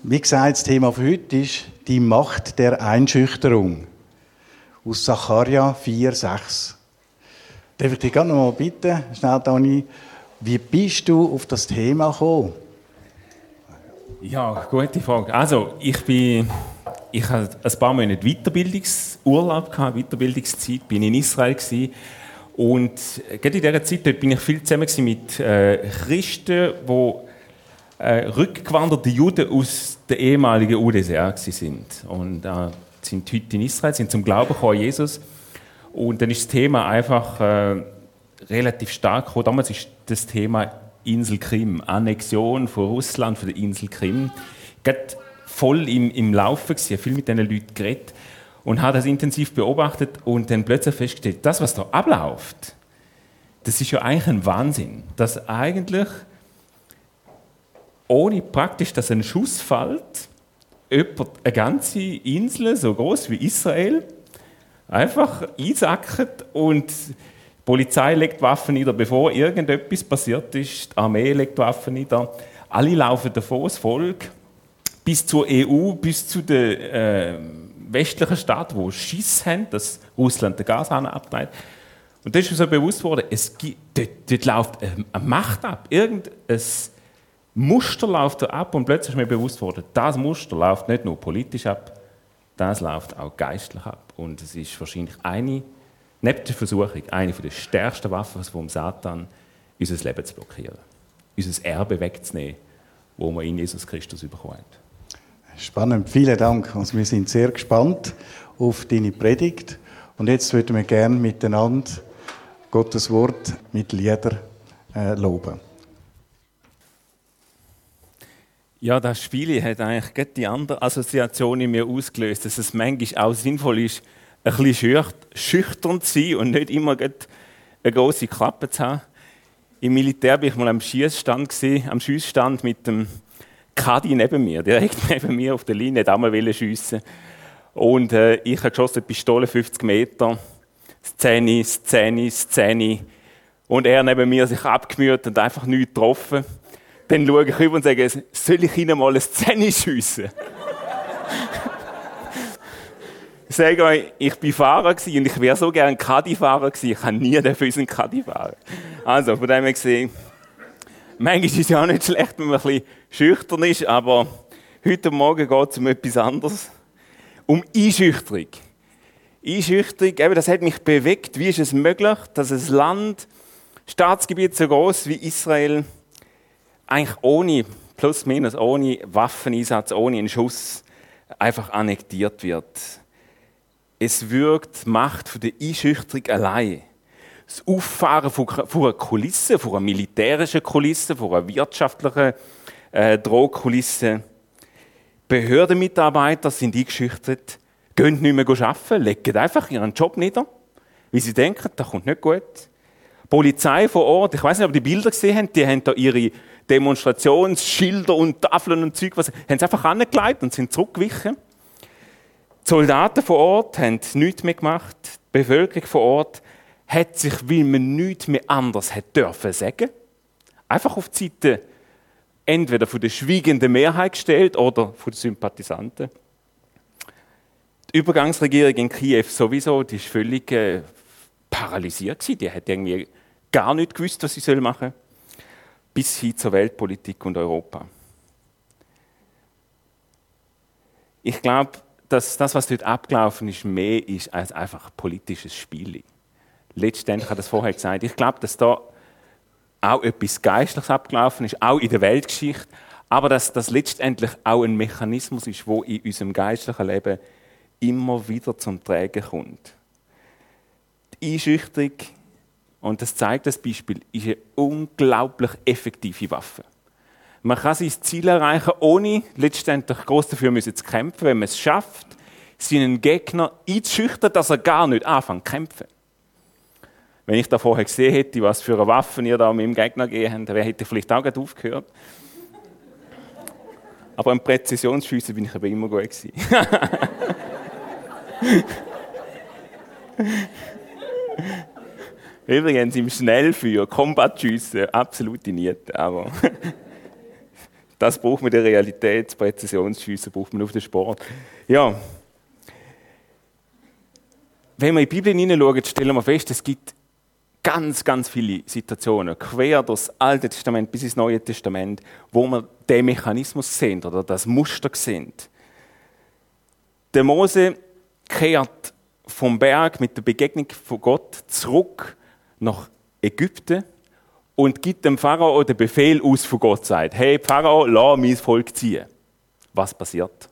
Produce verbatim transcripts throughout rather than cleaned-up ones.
Wie gesagt, das Thema für heute ist die Macht der Einschüchterung. Aus Sacharja vier, sechs. Darf ich dich gerne noch mal bitten, schnell, Dani, wie bist du auf das Thema gekommen? Ja, gute Frage. Also, ich bin, ich hatte ein paar Monate Weiterbildungsurlaub gehabt, Weiterbildungszeit, bin in Israel gewesen. Und gerade in dieser Zeit dort bin ich viel zusammen mit äh, Christen, die äh, rückgewanderte Juden aus der ehemaligen U d S S R sind. Und äh, sind heute in Israel, sind zum Glauben gekommen, Jesus. Und dann ist das Thema einfach äh, relativ stark gekommen. Damals ist das Thema Insel Krim, Annexion von Russland, von der Insel Krim, gerade voll im, im Laufen gewesen. Ich habe viel mit diesen Leuten geredet und habe das intensiv beobachtet und dann plötzlich festgestellt, das, was da abläuft, das ist ja eigentlich ein Wahnsinn, dass eigentlich ohne praktisch, dass ein Schuss fällt, jemand eine ganze Insel, so groß wie Israel, einfach einsackert und die Polizei legt Waffen nieder, bevor irgendetwas passiert ist. Die Armee legt Waffen nieder. Alle laufen davon, das Volk, bis zur E U, bis zu den äh, westlichen Staaten, die Schiss haben, dass Russland den Gashahn abtreibt. Und da ist mir so bewusst worden, es gibt, dort, dort läuft eine Macht ab. Irgendein Muster läuft da ab und plötzlich ist mir bewusst worden, das Muster läuft nicht nur politisch ab, das läuft auch geistlich ab. Und es ist wahrscheinlich eine, neben der Versuchung, eine der stärksten Waffen vom Satan, unser Leben zu blockieren, unser Erbe wegzunehmen, das wir in Jesus Christus bekommen haben. Spannend, vielen Dank. Also wir sind sehr gespannt auf deine Predigt. Und jetzt würden wir gerne miteinander Gottes Wort mit Liedern äh, loben. Ja, das Spiel hat eigentlich gerade die andere Assoziation in mir ausgelöst, dass es manchmal auch sinnvoll ist, ein bisschen schüchtern zu sein und nicht immer eine grosse Klappe zu haben. Im Militär war ich mal am Schiessstand, am Schiessstand mit dem Kadi neben mir, direkt neben mir auf der Linie, hat auch mal schiessen. Und äh, ich habe geschossen, Pistole fünfzig Meter, Szene, Szene, Szene. Und er neben mir sich abgemüht und einfach nichts getroffen. Dann schaue ich rüber und sage, soll ich Ihnen mal eine Szene schiessen? Ich sage euch, ich war Fahrer und ich wäre so gerne Kadi-Fahrer gewesen. Ich kann nie für unseren Kadi fahren. Also, von dem her gesehen, manchmal ist es ja auch nicht schlecht, wenn man ein bisschen schüchtern ist, aber heute Morgen geht es um etwas anderes. Um Einschüchterung. Einschüchterung, eben, das hat mich bewegt. Wie ist es möglich, dass ein Land, Staatsgebiet so groß wie Israel, eigentlich ohne, plus minus, ohne Waffeneinsatz, ohne einen Schuss, einfach annektiert wird. Es wirkt die Macht von der Einschüchterung allein. Das Auffahren von, von einer Kulisse, von einer militärischen Kulisse, von einer wirtschaftlichen äh, Drohkulisse. Behördenmitarbeiter sind eingeschüchtert, gehen nicht mehr arbeiten, legen einfach ihren Job nieder, weil sie denken, das kommt nicht gut. Die Polizei vor Ort, ich weiß nicht, ob ihr die Bilder gesehen habt, die haben da ihre Demonstrationsschilder und Tafeln und Zeug, was, haben sie einfach angelegt und sind zurückgewichen. Die Soldaten vor Ort haben nichts mehr gemacht. Die Bevölkerung vor Ort hat sich, weil man nichts mehr anders hat dürfen sagen, einfach auf die Seite entweder von der schweigenden Mehrheit gestellt oder von den Sympathisanten. Die Übergangsregierung in Kiew sowieso, die ist völlig äh, paralysiert gewesen. Die hat irgendwie gar nicht gewusst, was sie machen soll, bis hin zur Weltpolitik und Europa. Ich glaube, dass das, was dort abgelaufen ist, mehr ist als einfach ein politisches Spiel. Letztendlich, ich habe das vorher gesagt, ich glaube, dass da auch etwas Geistliches abgelaufen ist, auch in der Weltgeschichte, aber dass das letztendlich auch ein Mechanismus ist, der in unserem geistlichen Leben immer wieder zum Tragen kommt. Die Einschüchterung, und das zeigt das Beispiel, ist eine unglaublich effektive Waffe. Man kann sein Ziel erreichen, ohne letztendlich gross dafür müssen zu kämpfen, wenn man es schafft, seinen Gegner einzuschüchtern, dass er gar nicht anfängt zu kämpfen. Wenn ich da vorher gesehen hätte, was für eine Waffe ihr da mit dem Gegner gegeben habt, dann hätte ich vielleicht auch gerade aufgehört. Aber im Präzisionsschiessen bin ich aber immer gut gewesen. Übrigens im Schnellfeuer, Combat-Schiessen, absolute Niete, aber Das braucht man in der Realität, das Präzisionsschiessen braucht man auf den Sport. Ja. Wenn wir in die Bibel hineinschauen, stellen wir fest, es gibt ganz, ganz viele Situationen, quer durch das Alte Testament bis ins Neue Testament, wo wir den Mechanismus sehen oder das Muster sehen. Der Mose kehrt vom Berg mit der Begegnung von Gott zurück nach Ägypten und gibt dem Pharao den Befehl aus von Gott, sagt, hey Pharao, lass mein Volk ziehen. Was passiert?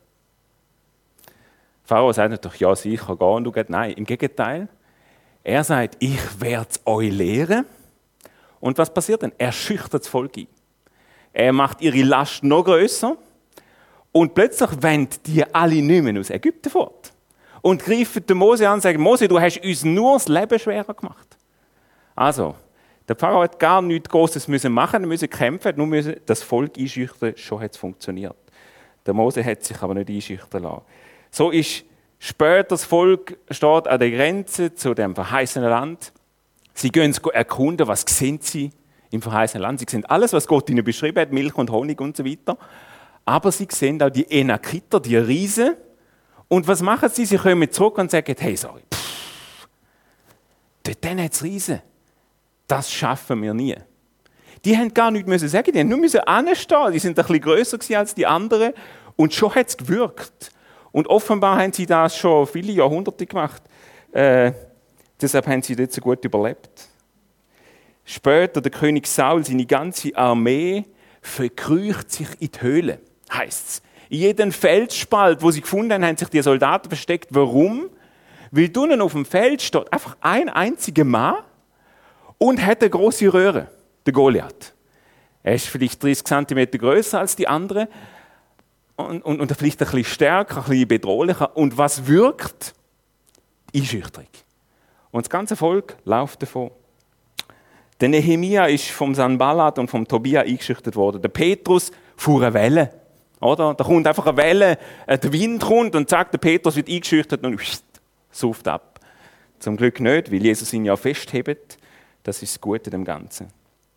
Pharao sagt natürlich, ja sicher, geh und du gehst. Nein, im Gegenteil. Er sagt, ich werde es euch lehren. Und was passiert denn? Er schüchtert das Volk ein. Er macht ihre Last noch grösser. Und plötzlich wollen die alle nicht mehr aus Ägypten fort. Und greifen den Mose an und sagen, Mose, du hast uns nur das Leben schwerer gemacht. Also, der Pharao hat gar nichts Großes müssen machen, er musste kämpfen, nur müssen das Volk einschüchtern, schon hat es funktioniert. Der Mose hat sich aber nicht einschüchtern lassen. So ist später das Volk steht an der Grenze zu dem verheißenen Land. Sie gehen es erkunden, was sehen sie im verheißenen Land. Sie sehen alles, was Gott ihnen beschrieben hat, Milch und Honig und so weiter. Aber sie sehen auch die Enakiter, die Riesen. Und was machen sie? Sie kommen zurück und sagen, hey, sorry, pff, dort hat es Riesen. Das schaffen wir nie. Die haben gar nichts müssen sagen, die haben nur müssen anstehen. Die sind ein bisschen grösser als die anderen. Und schon hat es gewirkt. Und offenbar haben sie das schon viele Jahrhunderte gemacht. Äh, deshalb haben sie dort so gut überlebt. Später, der König Saul, seine ganze Armee verkriecht sich in die Höhle, heisst es. In jedem Felsspalt, wo sie gefunden haben, haben sich die Soldaten versteckt. Warum? Weil drinnen auf dem Feld steht einfach ein einziger Mann und hat eine grosse Röhre, der Goliath. Er ist vielleicht dreißig Zentimeter grösser als die anderen und, und, und vielleicht ein bisschen stärker, ein bisschen bedrohlicher. Und was wirkt? Einschüchterung. Und das ganze Volk läuft davon. Der Nehemia ist vom Sanballat und vom Tobia eingeschüchtert worden. Der Petrus fuhr eine Welle. Oder? Da kommt einfach eine Welle, der Wind kommt und sagt, der Petrus wird eingeschüchtert und sauft ab. Zum Glück nicht, weil Jesus ihn ja festhebt. Das ist das Gute dem Ganzen.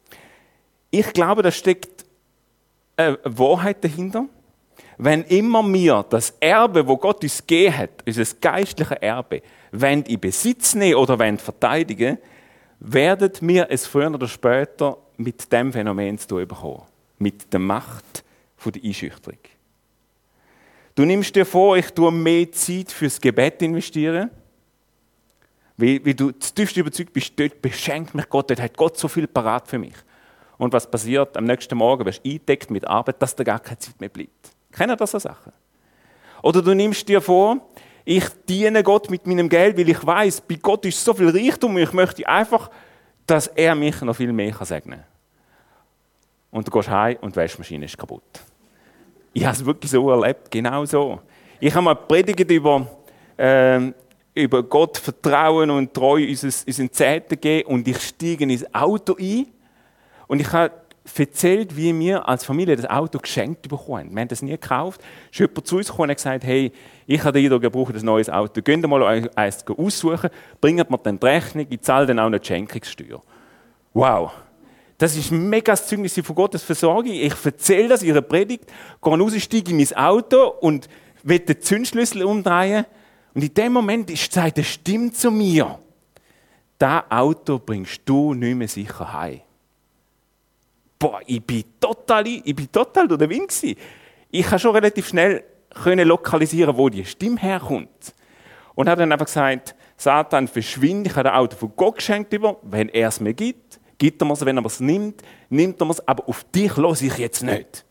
Ich glaube, da steckt eine Wahrheit dahinter. Wenn immer wir das Erbe, wo Gott uns gegeben hat, unser geistliches Erbe, wenn in Besitz nehmen oder wenn verteidigen, werden wir es früher oder später mit dem Phänomen zu tun bekommen. Mit der Macht von der Einschüchterung. Du nimmst dir vor, ich tue mehr Zeit fürs Gebet investieren, weil, weil du tiefst überzeugt bist, dort beschenkt mich Gott, dort hat Gott so viel parat für mich. Und was passiert? Am nächsten Morgen wirst du eingedeckt mit Arbeit, dass da gar keine Zeit mehr bleibt. Kennen das so Sachen? Oder du nimmst dir vor, ich diene Gott mit meinem Geld, weil ich weiß, bei Gott ist so viel Reichtum und ich möchte einfach, dass er mich noch viel mehr segnen kann. Und du gehst heim und die Waschmaschine ist kaputt. Ich habe es wirklich so erlebt, genau so. Ich habe mal predigt über, äh, über Gott Vertrauen und Treue unseren Zehnten gegeben und ich steige ins Auto ein und ich habe erzählt, wie wir als Familie das Auto geschenkt bekommen. Wir haben das nie gekauft. Es ist jemand zu uns gekommen und gesagt, hey, ich habe den Eindruck, ihr braucht ein neues Auto. Geht mal eins aussuchen, bringt mir dann die Rechnung, ich zahle dann auch eine Schenkungssteuer. Wow! Das ist ein mega Zeugnis von Gottes Versorgung. Ich erzähle das in ihrer Predigt, gehe raus, steige in mein Auto und will den Zündschlüssel umdrehen. Und in dem Moment ist gesagt eine Stimme zu mir. Das Auto bringst du nicht mehr sicher heim. Boah, ich bin total, ich bin total durch den Wind gewesen. Ich konnte schon relativ schnell lokalisieren, wo die Stimme herkommt. Und habe dann einfach gesagt, Satan, verschwinde, ich habe das Auto von Gott geschenkt über, wenn er es mir gibt. Gibt er mir es, wenn er es nimmt, nimmt er mir es, aber auf dich höre ich jetzt nicht.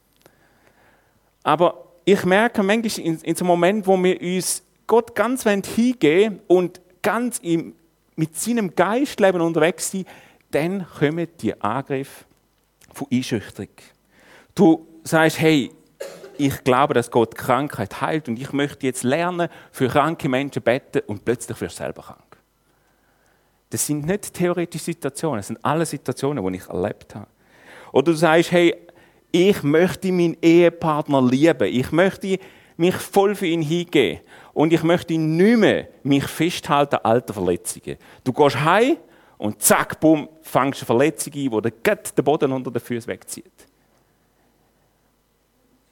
Aber ich merke manchmal in, in so einem Moment, wo wir uns Gott ganz hingeben und ganz im, mit seinem Geistleben unterwegs sind, dann kommen die Angriffe von Einschüchterung. Du sagst, hey, ich glaube, dass Gott Krankheit heilt und ich möchte jetzt lernen, für kranke Menschen beten und plötzlich wirst du selber krank. Das sind nicht theoretische Situationen, das sind alle Situationen, die ich erlebt habe. Oder du sagst, hey, ich möchte meinen Ehepartner lieben, ich möchte mich voll für ihn hingeben und ich möchte nicht mehr mich festhalten an alten Verletzungen. Du gehst heim und zack, bumm, fängst eine Verletzung ein, die dir den Boden unter den Füßen wegzieht.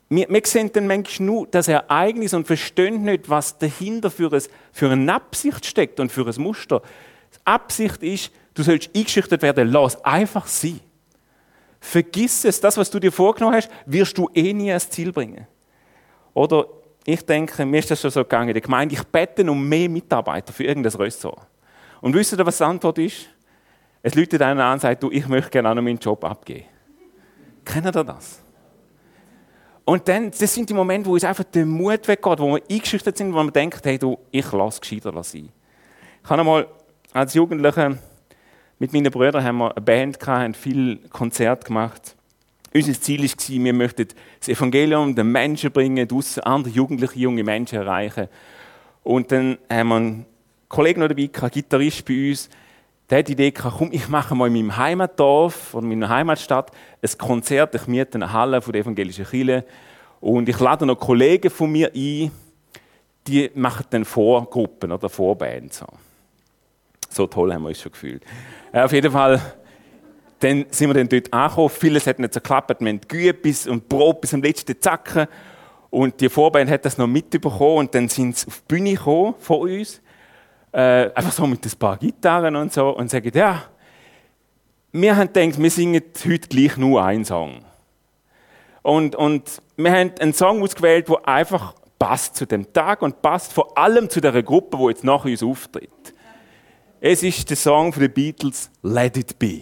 Wir, wir sehen dann manchmal nur das Ereignis und verstehen nicht, was dahinter für, ein, für eine Absicht steckt und für ein Muster. Die Absicht ist, du sollst eingeschüchtert werden, lass einfach sein. Vergiss es, das, was du dir vorgenommen hast, wirst du eh nie ans Ziel bringen. Oder ich denke, mir ist das schon so gegangen in der Gemeinde, ich bete um mehr Mitarbeiter für irgendein Ressort. Und wisst ihr, was die Antwort ist? Es läutet einer an und sagt, du, ich möchte gerne auch noch meinen Job abgeben. Kennt ihr das? Und dann, das sind die Momente, wo uns einfach der Mut weggeht, wo wir eingeschüchtert sind, wo man denkt, hey du, ich lasse gescheiter sein. Ich habe einmal als Jugendlicher mit meinen Brüdern haben wir eine Band gehabt, haben viele Konzerte gemacht. Unser Ziel war, wir möchten das Evangelium den Menschen bringen, draussen andere jugendliche, junge Menschen erreichen. Und dann haben wir einen Kollegen noch dabei, ein Gitarrist bei uns, der hat die Idee gehabt, komm, ich mache mal in meinem Heimatdorf oder in meiner Heimatstadt ein Konzert. Ich miete eine Halle von der evangelischen Kirche und ich lade noch Kollegen von mir ein, die machen dann Vorgruppen oder Vorbands. So. so toll haben wir uns schon gefühlt. Äh, auf jeden Fall, dann sind wir dann dort angekommen. Vieles hat nicht so geklappt. Wir haben geübt bis und Probe bis am letzten Zacken. Und die Vorband hat das noch mitbekommen und dann sind sie auf die Bühne gekommen von uns. Äh, einfach so mit ein paar Gitarren und so und sagen, ja, wir haben gedacht, wir singen heute gleich nur einen Song. Und, und wir haben einen Song ausgewählt, der einfach passt zu dem Tag und passt vor allem zu der Gruppe, die jetzt nach uns auftritt. Es ist der Song von den Beatles, Let It Be.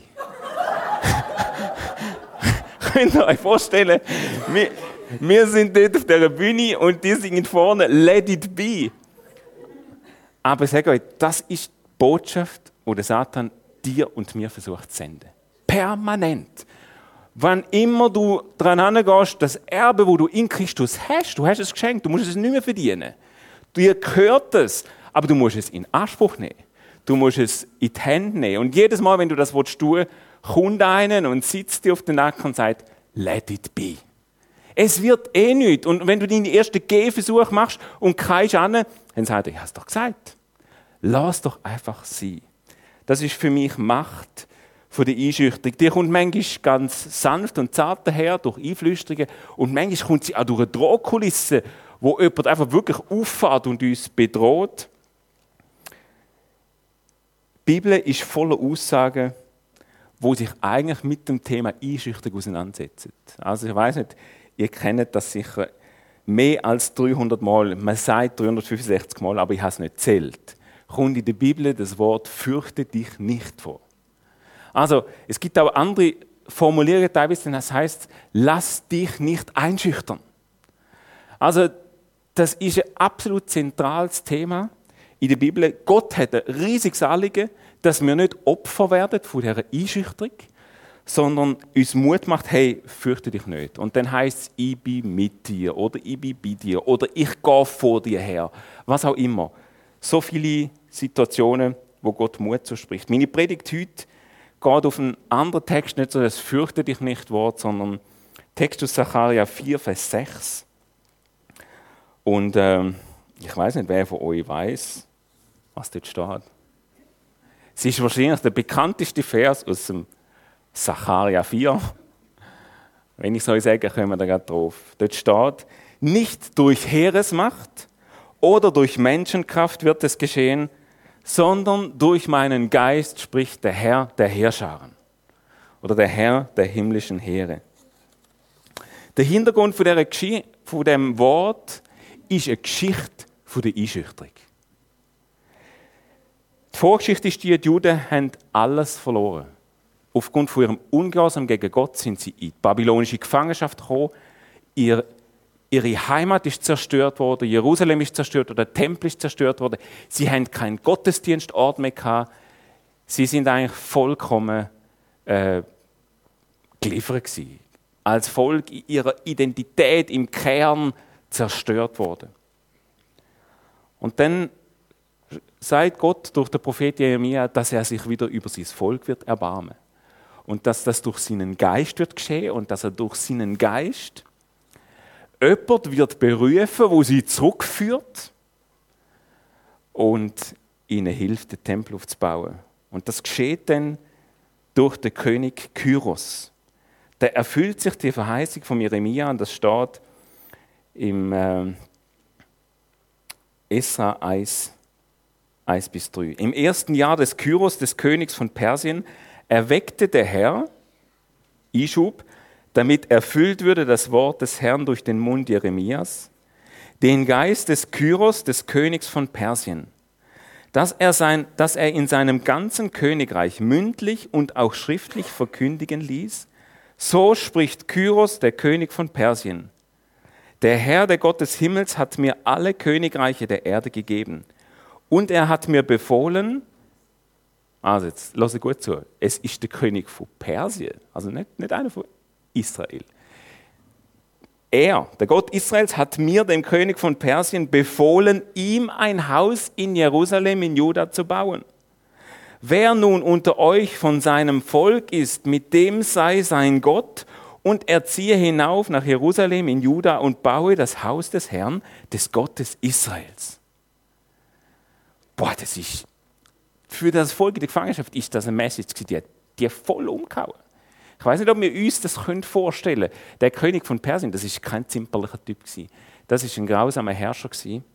Könnt ihr euch vorstellen, wir, wir sind dort auf dieser Bühne und die singen vorne, Let It Be. Aber ich sage euch, das ist die Botschaft, die der Satan dir und mir versucht zu senden. Permanent. Wann immer du daran herangehst, das Erbe, das du in Christus hast, du hast es geschenkt, du musst es nicht mehr verdienen. Dir gehört es, aber du musst es in Anspruch nehmen. Du musst es in die Hände nehmen. Und jedes Mal, wenn du das tun willst, kommt einer und sitzt dir auf den Nacken und sagt, let it be. Es wird eh nichts. Und wenn du deinen ersten Gehversuch machst und kreist an, dann sagt er, ich habe es doch gesagt. Lass doch einfach sein. Das ist für mich Macht von der Einschüchterung. Die kommt manchmal ganz sanft und zart daher, durch Einflüsterungen. Und manchmal kommt sie auch durch eine Drohkulisse, wo jemand einfach wirklich auffährt und uns bedroht. Die Bibel ist voller Aussagen, die sich eigentlich mit dem Thema Einschüchterung auseinandersetzen. Also ich weiss nicht, ihr kennt das sicher mehr als dreihundert Mal. Man sagt dreihundertfünfundsechzig Mal, aber ich habe es nicht gezählt. Kommt in der Bibel das Wort «fürchte dich nicht» vor. Also, es gibt auch andere Formulierungen teilweise, das heißt, lass dich nicht einschüchtern. Also, das ist ein absolut zentrales Thema in der Bibel. Gott hat ein riesiges Anliegen, dass wir nicht Opfer werden von dieser Einschüchterung, sondern uns Mut macht, hey, fürchte dich nicht. Und dann heisst es, ich bin mit dir oder ich bin bei dir oder ich gehe vor dir her. Was auch immer. So viele Situationen, wo Gott Mut zuspricht. Meine Predigt heute geht auf einen anderen Text, nicht so das «Fürchte dich nicht» Wort, sondern Text aus Sacharja vier, Vers sechs. Und ähm, ich weiß nicht, wer von euch weiß, was dort steht. Es ist wahrscheinlich der bekannteste Vers aus dem Sacharja vier. Wenn ich es euch sage, kommen wir da gerade drauf. Dort steht, nicht durch Heeresmacht oder durch Menschenkraft wird es geschehen, sondern durch meinen Geist spricht der Herr der Heerscharen oder der Herr der himmlischen Heere. Der Hintergrund von, dieser Geschichte, von diesem Wort ist eine Geschichte von der Einschüchterung. Die Vorgeschichte ist die, die Juden haben alles verloren. Aufgrund von ihrem Ungehorsam gegen Gott sind sie in die babylonische Gefangenschaft gekommen. Ihr Ihre Heimat ist zerstört worden, Jerusalem ist zerstört worden, der Tempel ist zerstört worden. Sie haben keinen Gottesdienstort mehr gehabt. Sie sind eigentlich vollkommen äh, geliefert gewesen. Als Volk ihrer Identität im Kern zerstört worden. Und dann sagt Gott durch den Prophet Jeremia, dass er sich wieder über sein Volk wird erbarmen. Und dass das durch seinen Geist wird geschehen und dass er durch seinen Geist jemand wird berufen, wo sie zurückführt und ihnen hilft, den Tempel aufzubauen. Und das geschieht dann durch den König Kyros. Da erfüllt sich die Verheißung von Jeremia und das steht, im äh, Esra eins, eins bis drei. Im ersten Jahr des Kyros, des Königs von Persien, erweckte der Herr Ischub, damit erfüllt würde das Wort des Herrn durch den Mund Jeremias, den Geist des Kyros, des Königs von Persien, dass er, sein, dass er in seinem ganzen Königreich mündlich und auch schriftlich verkündigen ließ. So spricht Kyros, der König von Persien. Der Herr, der Gott des Himmels, hat mir alle Königreiche der Erde gegeben. Und er hat mir befohlen, also jetzt lass gut zu, es ist der König von Persien, also nicht, nicht einer von Israel. Er, der Gott Israels, hat mir, dem König von Persien, befohlen, ihm ein Haus in Jerusalem in Juda zu bauen. Wer nun unter euch von seinem Volk ist, mit dem sei sein Gott, und er ziehe hinauf nach Jerusalem in Juda und baue das Haus des Herrn, des Gottes Israels. Boah, das ist, für das Volk in der Gefangenschaft ist das eine Message, die hat die voll umgehauen. Ich weiß nicht, ob wir uns das vorstellen können. Der König von Persien, das war kein zimperlicher Typ. Das war ein grausamer Herrscher.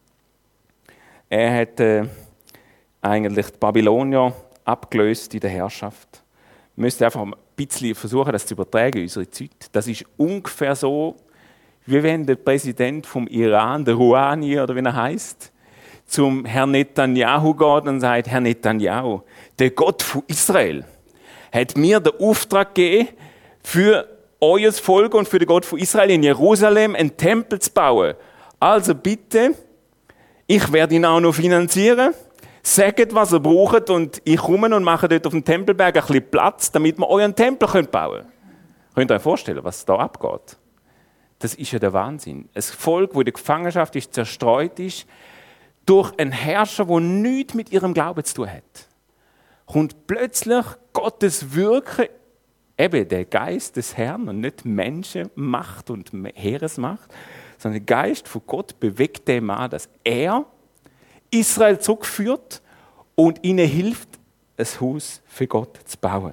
Er hat äh, eigentlich die Babylonier abgelöst in der Herrschaft. Wir müssen einfach ein bisschen versuchen, das zu übertragen in unsere Zeit. Das ist ungefähr so, wie wenn der Präsident vom Iran, der Rouhani oder wie er heißt, zum Herrn Netanyahu geht und sagt: Herr Netanyahu, der Gott von Israel hat mir den Auftrag gegeben, für euer Volk und für den Gott von Israel in Jerusalem einen Tempel zu bauen. Also bitte, ich werde ihn auch noch finanzieren. Sagt, was ihr braucht, und ich komme und mache dort auf dem Tempelberg ein bisschen Platz, damit wir euren Tempel bauen können. Könnt ihr euch vorstellen, was da abgeht? Das ist ja der Wahnsinn. Ein Volk, das in der Gefangenschaft ist, zerstreut ist, durch einen Herrscher, der nichts mit ihrem Glauben zu tun hat. Kommt plötzlich Gottes Wirken, eben der Geist des Herrn und nicht Menschenmacht und Heeresmacht, sondern der Geist von Gott bewegt den Mann, dass er Israel zurückführt und ihnen hilft, ein Haus für Gott zu bauen.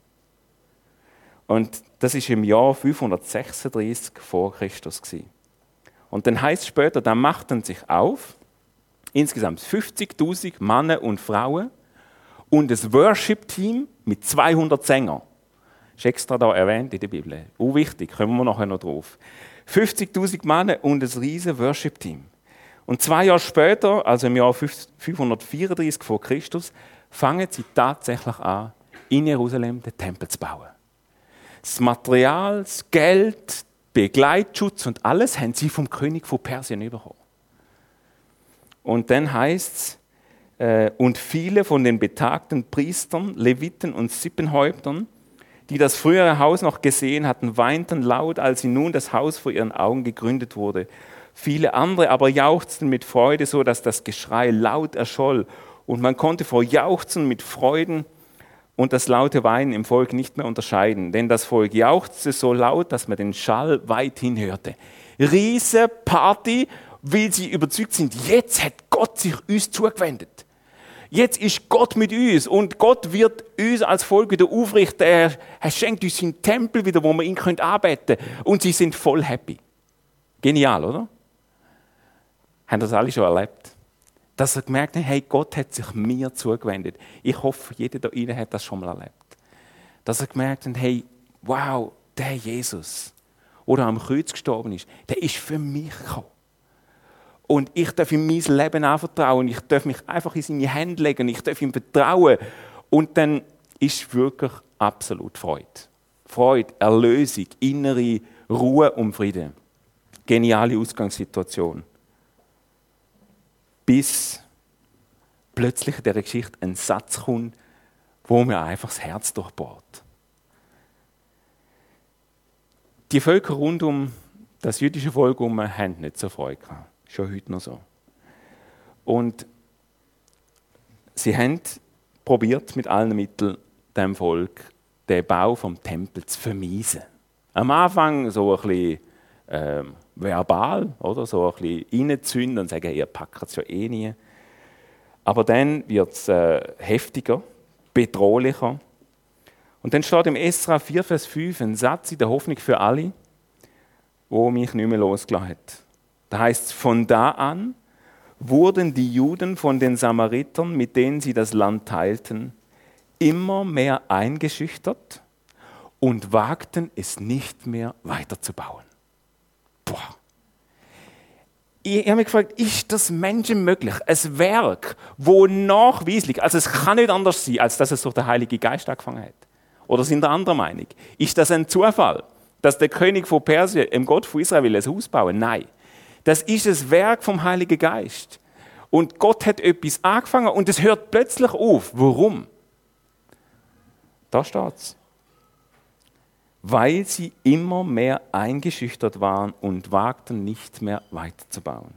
Und das ist im Jahr fünfhundertsechsunddreißig vor Christus gewesen. Und dann heißt es später, da machten sich auf insgesamt fünfzigtausend Männer und Frauen und ein Worship-Team mit zweihundert Sängern. Das ist extra da erwähnt in der Bibel. Oh, wichtig, kommen wir nachher noch drauf. fünfzigtausend Männer und ein riesiges Worship-Team. Und zwei Jahre später, also im Jahr fünfhundertvierunddreißig vor Christus, fangen sie tatsächlich an, in Jerusalem den Tempel zu bauen. Das Material, das Geld, Begleitschutz und alles haben sie vom König von Persien bekommen. Und dann heißt es, äh, und viele von den betagten Priestern, Leviten und Sippenhäuptern, die das frühere Haus noch gesehen hatten, weinten laut, als sie nun das Haus vor ihren Augen gegründet wurde. Viele andere aber jauchzten mit Freude, so dass das Geschrei laut erscholl. Und man konnte vor Jauchzen mit Freuden und das laute Weinen im Volk nicht mehr unterscheiden. Denn das Volk jauchzte so laut, dass man den Schall weithin hörte. Riese Party, weil sie überzeugt sind, jetzt hat Gott sich uns zugewendet. Jetzt ist Gott mit uns und Gott wird uns als Volk wieder aufrichten. Er, er schenkt uns seinen Tempel wieder, wo wir ihn anbeten können. Und sie sind voll happy. Genial, oder? Haben das alle schon erlebt? Dass sie gemerkt haben, hey, Gott hat sich mir zugewendet. Ich hoffe, jeder da drinnen hat das schon mal erlebt. Dass sie gemerkt haben, hey, wow, der Jesus, der am Kreuz gestorben ist, der ist für mich gekommen. Und ich darf ihm mein Leben anvertrauen. Ich darf mich einfach in seine Hände legen. Ich darf ihm vertrauen. Und dann ist wirklich absolut Freude. Freude, Erlösung, innere Ruhe und Frieden. Geniale Ausgangssituation. Bis plötzlich in dieser Geschichte ein Satz kommt, wo mir einfach das Herz durchbohrt. Die Völker rund um das jüdische Volk herum haben nicht so Freude gehabt. Schon heute noch so. Und sie haben probiert, mit allen Mitteln dem Volk den Bau vom Tempel zu vermiesen. Am Anfang so ein bisschen äh, verbal, oder? So ein bisschen reinzünden und sagen, ihr packt es ja eh nie. Aber dann wird es äh, heftiger, bedrohlicher. Und dann steht im Esra vier, Vers fünf ein Satz in der Hoffnung für alle, der mich nicht mehr losgelassen hat. Da heißt es, von da an wurden die Juden von den Samaritern, mit denen sie das Land teilten, immer mehr eingeschüchtert und wagten es nicht mehr weiterzubauen. Boah. Ich habe mich gefragt, ist das menschenmöglich? Ein Werk, wo nachweislich, also es kann nicht anders sein, als dass es durch den Heiligen Geist angefangen hat. Oder sind da anderer Meinung? Ist das ein Zufall, dass der König von Persien, dem Gott von Israel, will ein Haus bauen? Nein. Das ist ein Werk vom Heiligen Geist. Und Gott hat etwas angefangen und es hört plötzlich auf. Warum? Da steht es. Weil sie immer mehr eingeschüchtert waren und wagten nicht mehr weiterzubauen.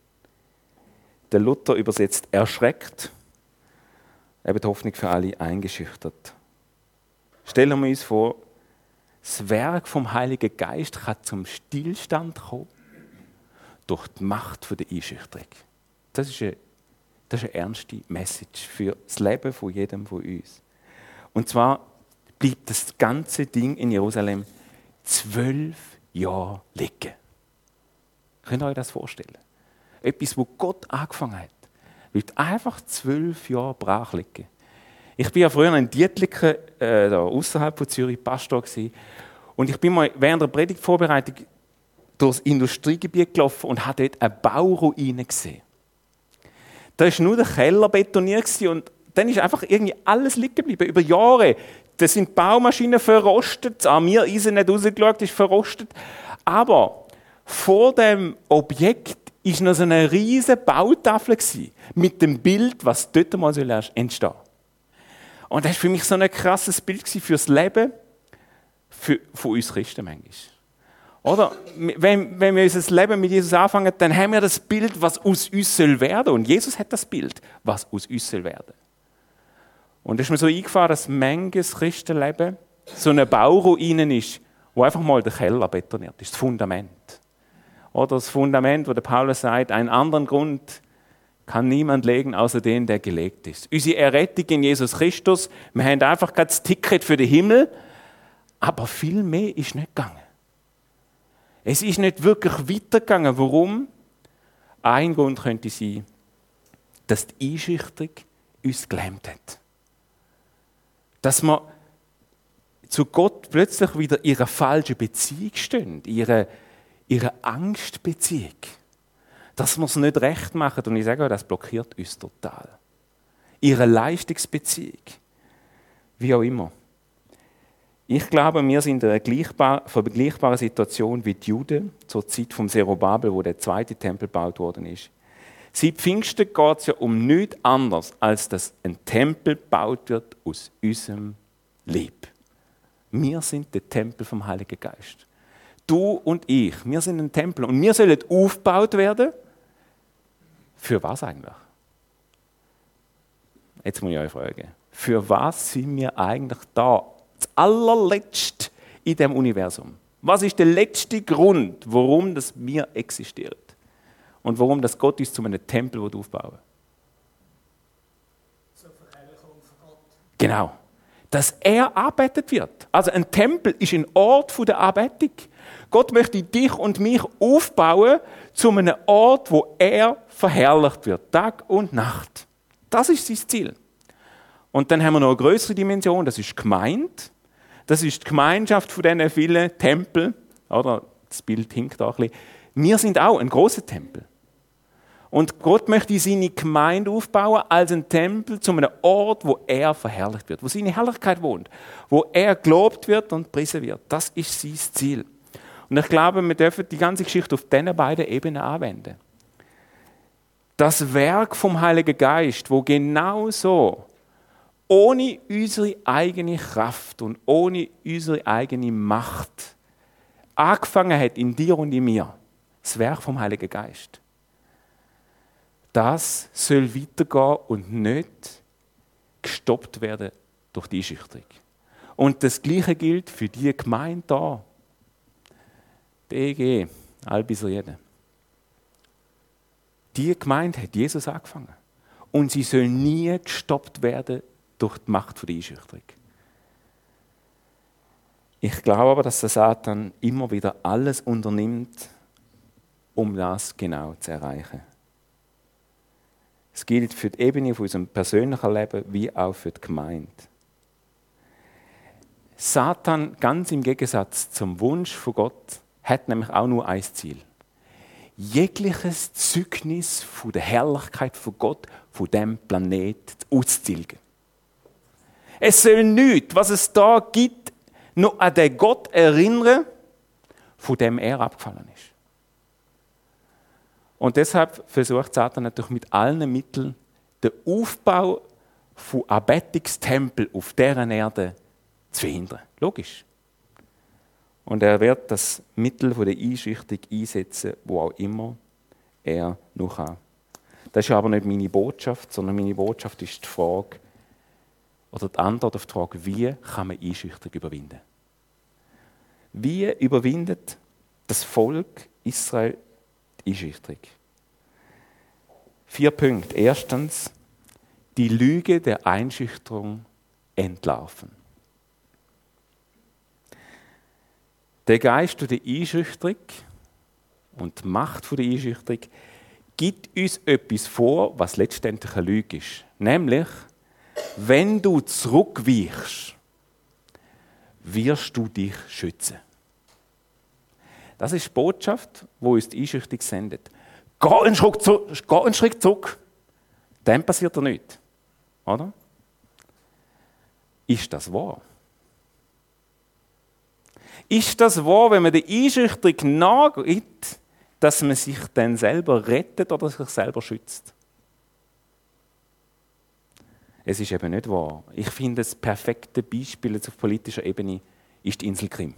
Der Luther übersetzt erschreckt, eben die Hoffnung für alle eingeschüchtert. Stellen wir uns vor, das Werk vom Heiligen Geist kann zum Stillstand kommen durch die Macht der Einschüchterung. Das ist eine, das ist eine ernste Message für das Leben von jedem von uns. Und zwar bleibt das ganze Ding in Jerusalem zwölf Jahre liegen. Könnt ihr euch das vorstellen? Etwas, wo Gott angefangen hat, bleibt einfach zwölf Jahre brach liegen. Ich war ja früher in Dietliken, äh, außerhalb von Zürich, Pastor gewesen. Und ich bin mal während der Predigtvorbereitung durchs Industriegebiet gelaufen und habe dort eine Bauruine gesehen. Da war nur der Keller betoniert und dann ist einfach irgendwie alles liegen geblieben, über Jahre. Da sind Baumaschinen verrostet, das Armiereisen nicht rausgeschaut, ist verrostet. Aber vor dem Objekt war noch so eine riesige Bautafel mit dem Bild, was dort mal entstehen soll. Und das war für mich so ein krasses Bild für das Leben für, von uns Christen manchmal. Oder? Wenn, wenn wir unser Leben mit Jesus anfangen, dann haben wir das Bild, was aus uns soll werden. Und Jesus hat das Bild, was aus uns soll werden. Und es ist mir so eingefahren, dass manches Christenleben so eine Bauruine ist, wo einfach mal der Keller betoniert ist, das Fundament. Oder das Fundament, wo der Paulus sagt, einen anderen Grund kann niemand legen, außer den, der gelegt ist. Unsere Errettung in Jesus Christus, wir haben einfach das Ticket für den Himmel, aber viel mehr ist nicht gegangen. Es ist nicht wirklich weitergegangen. Warum? Ein Grund könnte sein, dass die Einschüchterung uns gelähmt hat. Dass wir zu Gott plötzlich wieder in ihrer falschen Beziehung stehen, ihre, ihre Angstbeziehung. Dass wir es nicht recht machen. Und ich sage euch, das blockiert uns total. Ihre Leistungsbeziehung. Wie auch immer. Ich glaube, wir sind in einer vergleichbaren Situation wie die Juden zur Zeit vom Zerubabel, wo der zweite Tempel gebaut worden ist. Seit Pfingsten geht es ja um nichts anderes, als dass ein Tempel gebaut wird aus unserem Leib. Wir sind der Tempel vom Heiligen Geist. Du und ich, wir sind ein Tempel und wir sollen aufgebaut werden. Für was eigentlich? Jetzt muss ich euch fragen. Für was sind wir eigentlich da? Das allerletzte in dem Universum. Was ist der letzte Grund, warum das wir existieren? Und warum das Gott uns zu einem Tempel aufbauen will? Zur Verherrlichung von Gott. Genau. Dass er arbeitet wird. Also ein Tempel ist ein Ort der Anbetung. Gott möchte dich und mich aufbauen zu einem Ort, wo er verherrlicht wird. Tag und Nacht. Das ist sein Ziel. Und dann haben wir noch eine größere Dimension, das ist die Gemeinde. Das ist die Gemeinschaft von diesen vielen Tempeln. Oder das Bild hinkt auch ein bisschen. Wir sind auch ein großer Tempel. Und Gott möchte seine Gemeinde aufbauen als ein Tempel zu einem Ort, wo er verherrlicht wird, wo seine Herrlichkeit wohnt, wo er gelobt wird und gepriesen wird. Das ist sein Ziel. Und ich glaube, wir dürfen die ganze Geschichte auf diesen beiden Ebenen anwenden. Das Werk vom Heiligen Geist, wo genau so ohne unsere eigene Kraft und ohne unsere eigene Macht angefangen hat in dir und in mir, das Werk vom Heiligen Geist. Das soll weitergehen und nicht gestoppt werden durch die Einschüchterung. Und das Gleiche gilt für die Gemeinde da. Die E G, Albiser Jede. Die Gemeinde hat Jesus angefangen. Und sie soll nie gestoppt werden durch die Macht der Einschüchterung. Ich glaube aber, dass der Satan immer wieder alles unternimmt, um das genau zu erreichen. Es gilt für die Ebene von unserem persönlichen Leben wie auch für die Gemeinde. Satan, ganz im Gegensatz zum Wunsch von Gott, hat nämlich auch nur ein Ziel. Jegliches Zeugnis von der Herrlichkeit von Gott, von diesem Planeten auszutilgen. Es soll nichts, was es da gibt, noch an den Gott erinnern, von dem er abgefallen ist. Und deshalb versucht Satan natürlich mit allen Mitteln den Aufbau von Anbetungstempeln auf dieser Erde zu verhindern. Logisch. Und er wird das Mittel der Einschüchterung einsetzen, wo auch immer er noch kann. Das ist aber nicht meine Botschaft, sondern meine Botschaft ist die Frage, oder die Antwort auf die Frage, wie kann man Einschüchterung überwinden? Wie überwindet das Volk Israel die Einschüchterung? Vier Punkte. Erstens, die Lüge der Einschüchterung entlarven. Der Geist der Einschüchterung und die Macht der Einschüchterung gibt uns etwas vor, was letztendlich eine Lüge ist. Nämlich, wenn du zurückweichst, wirst du dich schützen. Das ist die Botschaft, die uns die Einschüchterung sendet. Geh einen Schritt zurück, geh einen Schritt zurück. Dann passiert dir nichts. Oder? Ist das wahr? Ist das wahr, wenn man der Einschüchterung nachgibt, dass man sich dann selber rettet oder sich selber schützt? Es ist eben nicht wahr. Ich finde, das perfekte Beispiel auf politischer Ebene ist die Insel Krim.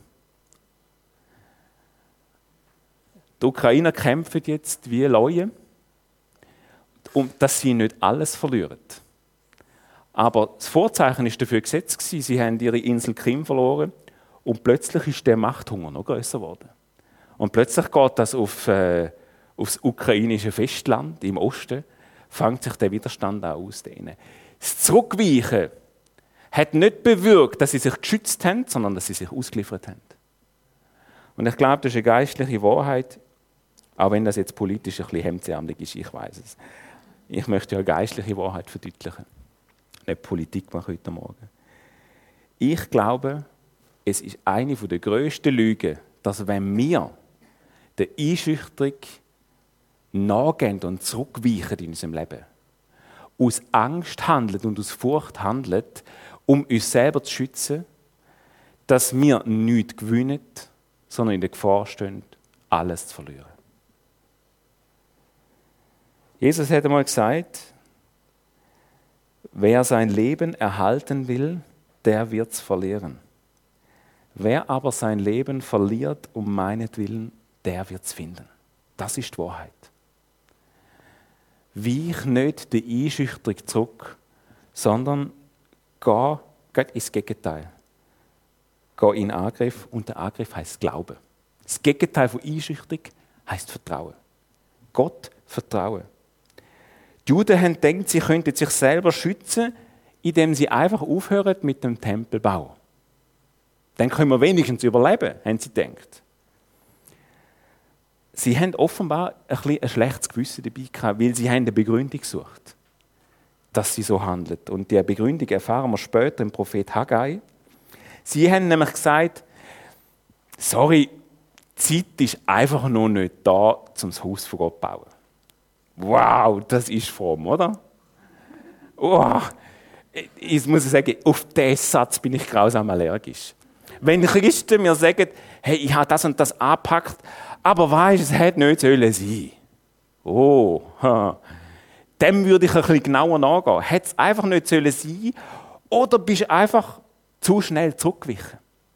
Die Ukrainer kämpfen jetzt wie Leute, um dass sie nicht alles verlieren. Aber das Vorzeichen war dafür gesetzt. Sie haben ihre Insel Krim verloren und plötzlich ist der Machthunger noch größer geworden. Und plötzlich geht das auf, äh, aufs ukrainische Festland im Osten, fängt sich der Widerstand auch ausdehnen. Das Zurückweichen hat nicht bewirkt, dass sie sich geschützt haben, sondern dass sie sich ausgeliefert haben. Und ich glaube, das ist eine geistliche Wahrheit, auch wenn das jetzt politisch ein bisschen hemdsärmelig ist, ich weiß es. Ich möchte ja eine geistliche Wahrheit verdeutlichen, nicht Politik machen heute Morgen. Ich glaube, es ist eine der grössten Lügen, dass wenn wir der Einschüchterung nachgehen und zurückweichen in unserem Leben, aus Angst handelt und aus Furcht handelt, um uns selber zu schützen, dass wir nichts gewinnen, sondern in der Gefahr stehen, alles zu verlieren. Jesus hat einmal gesagt, wer sein Leben erhalten will, der wird es verlieren. Wer aber sein Leben verliert um meinetwillen, der wird es finden. Das ist die Wahrheit. Weich nicht der Einschüchterung zurück, sondern geh, geh ins Gegenteil. Geh in Angriff und der Angriff heisst Glauben. Das Gegenteil von Einschüchterung heisst Vertrauen. Gott vertrauen. Die Juden haben gedacht, sie könnten sich selber schützen, indem sie einfach aufhören mit dem Tempelbau. Dann können wir wenigstens überleben, haben sie gedacht. Sie haben offenbar ein, bisschen ein schlechtes Gewissen dabei gehabt, weil sie eine Begründung gesucht, dass sie so handelt. Und diese Begründung erfahren wir später im Prophet Haggai. Sie haben nämlich gesagt, sorry, die Zeit ist einfach noch nicht da, um das Haus von Gott zu bauen. Wow, das ist fromm, oder? Oh, ich muss sagen, auf diesen Satz bin ich grausam allergisch. Wenn Christen mir sagen, hey, ich habe das und das angepackt, aber weisst, es hätte nicht sollen sein. Oh, ha. Dem würde ich ein bisschen genauer nachgehen. Hätte es einfach nicht sollen sein oder bist du einfach zu schnell zurückgewichen?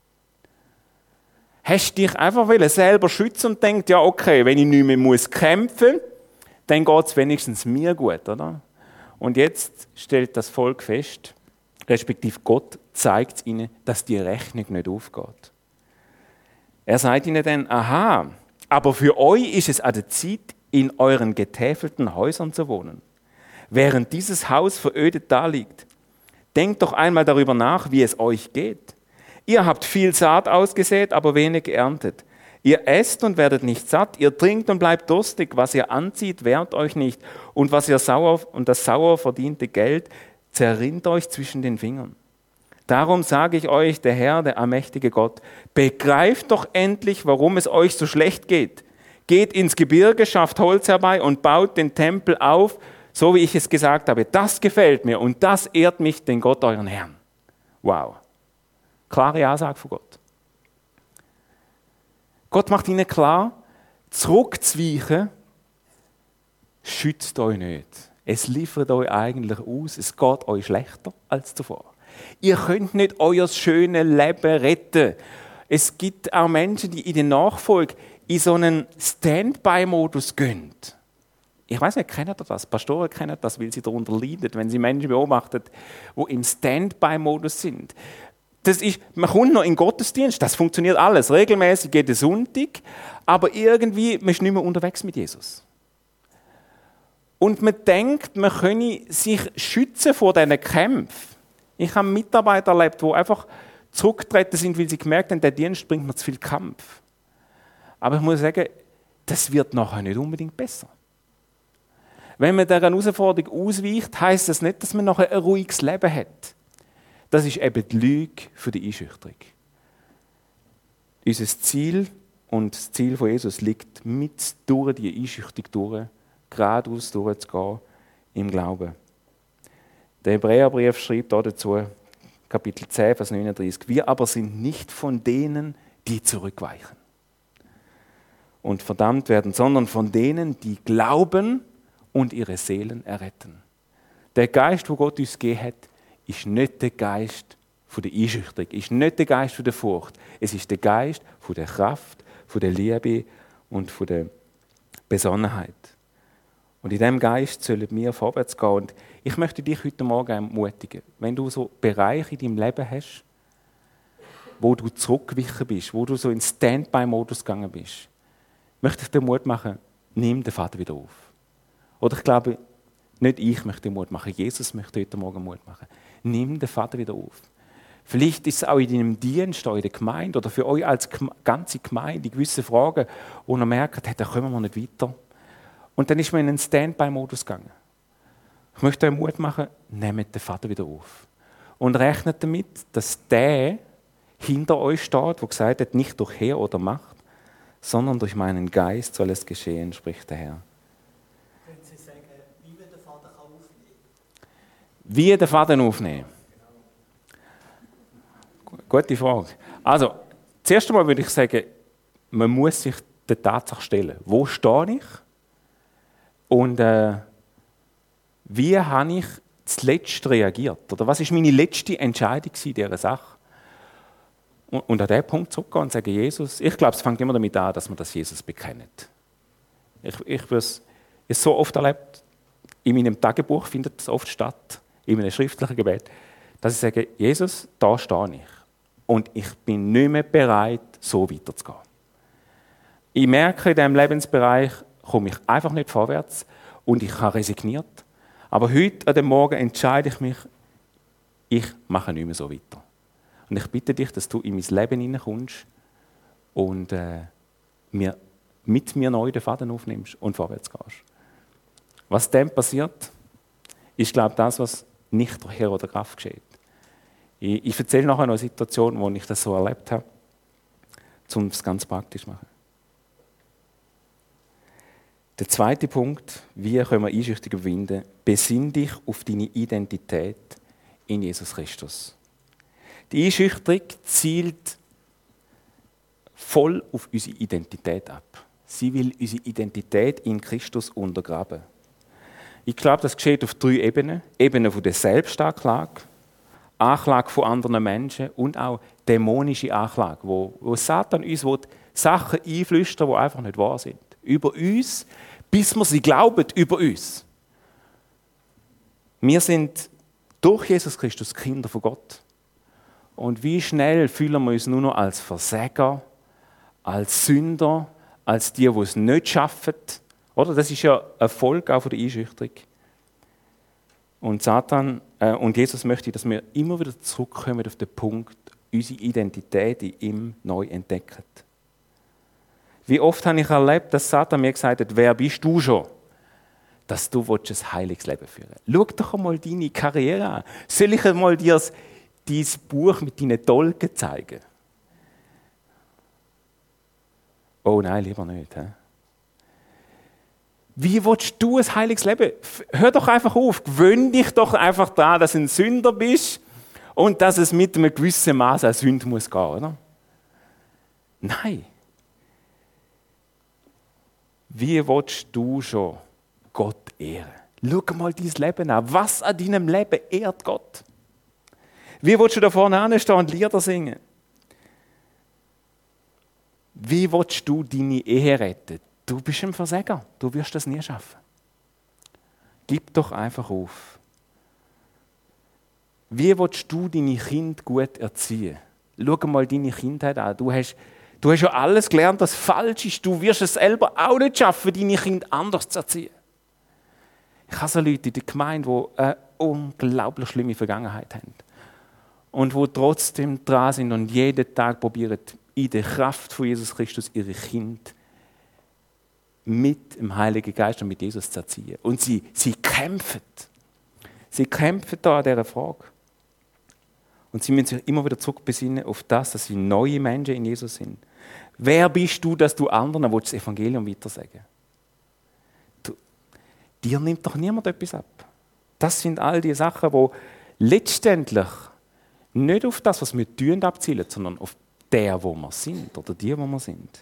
Hast du dich einfach selber schützen und denkst, ja okay, wenn ich nicht mehr muss kämpfen muss, dann geht es wenigstens mir gut, oder? Und jetzt stellt das Volk fest, respektive Gott zeigt es ihnen, dass die Rechnung nicht aufgeht. Er sagt ihnen dann, aha, aber für euch ist es an der Zeit, in euren getäfelten Häusern zu wohnen, während dieses Haus verödet daliegt. Denkt doch einmal darüber nach, wie es euch geht. Ihr habt viel Saat ausgesät, aber wenig geerntet. Ihr esst und werdet nicht satt, ihr trinkt und bleibt durstig, was ihr anzieht, wehrt euch nicht, und was ihr sauer und das sauer verdiente Geld zerrinnt euch zwischen den Fingern. Darum sage ich euch, der Herr, der allmächtige Gott, begreift doch endlich, warum es euch so schlecht geht. Geht ins Gebirge, schafft Holz herbei und baut den Tempel auf, so wie ich es gesagt habe. Das gefällt mir und das ehrt mich, den Gott, euren Herrn. Wow. Klare Ansage von Gott. Gott macht ihnen klar, zurückzuweichen, schützt euch nicht. Es liefert euch eigentlich aus, es geht euch schlechter als zuvor. Ihr könnt nicht euer schönes Leben retten. Es gibt auch Menschen, die in der Nachfolge in so einen Standby-Modus gehen. Ich weiß nicht, kennen das? Pastoren kennen das, weil sie darunter leiden, wenn sie Menschen beobachten, die im Standby-Modus sind. Das ist, man kommt noch in den Gottesdienst, das funktioniert alles, regelmäßig jeden Sonntag, aber irgendwie, man ist nicht mehr unterwegs mit Jesus. Und man denkt, man könne sich schützen vor diesen Kämpfen. Ich habe Mitarbeiter erlebt, die einfach zurückgetreten sind, weil sie gemerkt haben, der Dienst bringt mir zu viel Kampf. Aber ich muss sagen, das wird nachher nicht unbedingt besser. Wenn man dieser Herausforderung ausweicht, heisst das nicht, dass man nachher ein ruhiges Leben hat. Das ist eben die Lüge für die Einschüchterung. Unser Ziel und das Ziel von Jesus liegt mit durch die Einschüchterung durch, geradeaus durchzugehen im Glauben. Der Hebräerbrief schreibt dazu, Kapitel zehn, Vers neununddreißig, wir aber sind nicht von denen, die zurückweichen und verdammt werden, sondern von denen, die glauben und ihre Seelen erretten. Der Geist, wo Gott uns gegeben hat, ist nicht der Geist von der Einschüchterung, ist nicht der Geist von der Furcht. Es ist der Geist von der Kraft, von der Liebe und von der Besonnenheit. Und in diesem Geist sollen wir vorwärts gehen. Und ich möchte dich heute Morgen ermutigen, wenn du so Bereiche in deinem Leben hast, wo du zurückgewichen bist, wo du so in Standby-Modus gegangen bist, möchte ich dir Mut machen, nimm den Vater wieder auf. Oder ich glaube, nicht ich möchte dir Mut machen, Jesus möchte heute Morgen Mut machen. Nimm den Vater wieder auf. Vielleicht ist es auch in deinem Dienst, auch in der Gemeinde oder für euch als ganze Gemeinde gewisse Fragen, wo ihr merkt, hey, da kommen wir nicht weiter. Und dann ist man in einen Standby-Modus gegangen. Ich möchte euch Mut machen, nehmt den Vater wieder auf. Und rechnet damit, dass der hinter euch steht, der gesagt hat, nicht durch Herr oder Macht, sondern durch meinen Geist soll es geschehen, spricht der Herr. Können Sie sagen, wie man den Vater aufnehmen kann? Wie den Vater aufnehmen? Gute Frage. Also, zuerst einmal würde ich sagen, man muss sich der Tatsache stellen. Wo stehe ich? Und äh, wie habe ich zuletzt reagiert? Oder was war meine letzte Entscheidung in dieser Sache? Und, und an diesen Punkt zurückgehen und sagen, Jesus, ich glaube, es fängt immer damit an, dass man das Jesus bekennt. Ich, ich habe es so oft erlebt, in meinem Tagebuch findet es oft statt, in einem schriftlichen Gebet, dass ich sage, Jesus, da stehe ich. Und ich bin nicht mehr bereit, so weiterzugehen. Ich merke, in diesem Lebensbereich komme ich einfach nicht vorwärts und ich habe resigniert. Aber heute, an dem Morgen, entscheide ich mich, ich mache nicht mehr so weiter. Und ich bitte dich, dass du in mein Leben hineinkommst und äh, mir, mit mir neu den Faden aufnimmst und vorwärts gehst. Was dann passiert, ist, glaube ich, das, was nicht durch Herr oder Kraft geschieht. Ich, ich erzähle nachher noch eine Situation, wo ich das so erlebt habe, um es ganz praktisch zu machen. Der zweite Punkt, wie können wir Einschüchterung überwinden? Besinn dich auf deine Identität in Jesus Christus. Die Einschüchterung zielt voll auf unsere Identität ab. Sie will unsere Identität in Christus untergraben. Ich glaube, das geschieht auf drei Ebenen. Ebene von der Selbstanklage, Anklage von anderen Menschen und auch dämonische Anklage, wo, wo Satan uns will, Sachen einflüstern, die einfach nicht wahr sind. Über uns, bis wir sie glauben, über uns. Wir sind durch Jesus Christus Kinder von Gott. Und wie schnell fühlen wir uns nur noch als Versager, als Sünder, als die, die es nicht schaffen. Oder? Das ist ja eine Folge auch von der Einschüchterung. Und Satan äh, und Jesus möchte, dass wir immer wieder zurückkommen auf den Punkt, unsere Identität in ihm neu entdecken. Wie oft habe ich erlebt, dass Satan mir gesagt hat, wer bist du schon, dass du ein heiliges Leben führen willst. Schau doch einmal deine Karriere an. Soll ich einmal dir dein Buch mit deinen Dolken zeigen? Oh nein, lieber nicht. He? Wie willst du ein heiliges Leben? Hör doch einfach auf. Gewöhn dich doch einfach daran, dass du ein Sünder bist und dass es mit einem gewissen Maß an Sünde muss gehen, oder? Nein. Wie willst du schon Gott ehren? Schau mal dein Leben an. Was an deinem Leben ehrt Gott? Wie willst du da vorne anstehen und Lieder singen? Wie willst du deine Ehe retten? Du bist ein Versager. Du wirst das nie schaffen. Gib doch einfach auf. Wie willst du deine Kinder gut erziehen? Schau mal deine Kindheit an. Du hast, du hast ja alles gelernt, was falsch ist. Du wirst es selber auch nicht schaffen, deine Kinder anders zu erziehen. Ich habe so Leute in der Gemeinde, die eine unglaublich schlimme Vergangenheit haben. Und die trotzdem dran sind und jeden Tag probieren, in der Kraft von Jesus Christus ihre Kinder mit dem Heiligen Geist und mit Jesus zu erziehen. Und sie, sie kämpfen. Sie kämpfen da an dieser Frage. Und sie müssen sich immer wieder zurückbesinnen auf das, dass sie neue Menschen in Jesus sind. Wer bist du, dass du anderen das Evangelium weitersagen? Du, dir nimmt doch niemand etwas ab. Das sind all die Sachen, die letztendlich nicht auf das, was wir tun, abzielen, sondern auf der, wo wir sind, oder die, wo wir sind.